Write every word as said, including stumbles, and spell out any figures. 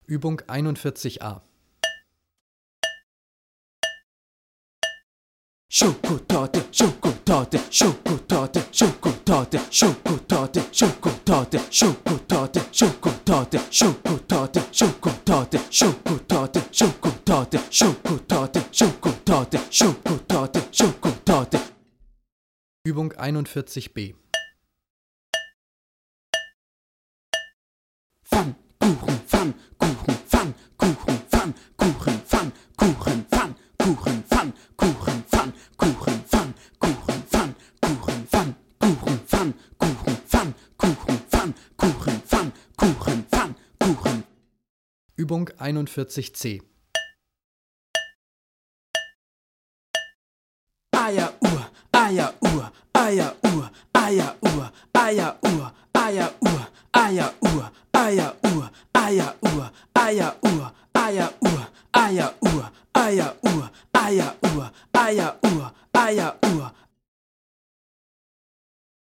Übung einundvierzig a. Schokotorte, Schokotorte, Schokotorte, Schokotorte, Schokotorte, Schokotorte, Schokotorte, Schokotorte, Schokotorte, Schokotorte, Schokotorte, Schokotorte, Schokotorte, Schokotorte, Schokotorte, Schokotorte. Übung einundvierzig b. Pfannkuchen, Pfannkuchen, Pfannkuchen, Pfannkuchen, Pfannkuchen, Pfannkuchen, Pfannkuchen, Pfannkuchen, Pfannkuchen, Pfannkuchen, Pfannkuchen, Pfannkuchen, Pfannkuchen, Pfannkuchen, Pfannkuchen, Pfannkuchen. Übung einundvierzig c. Eieruhr, Eieruhr, Eieruhr, Eieruhr, Eieruhr, Eieruhr, Eieruhr, Eieruhr, Eieruhr, Eieruhr, Eieruhr, Eieruhr, Eieruhr, Eieruhr, Eieruhr, Eieruhr,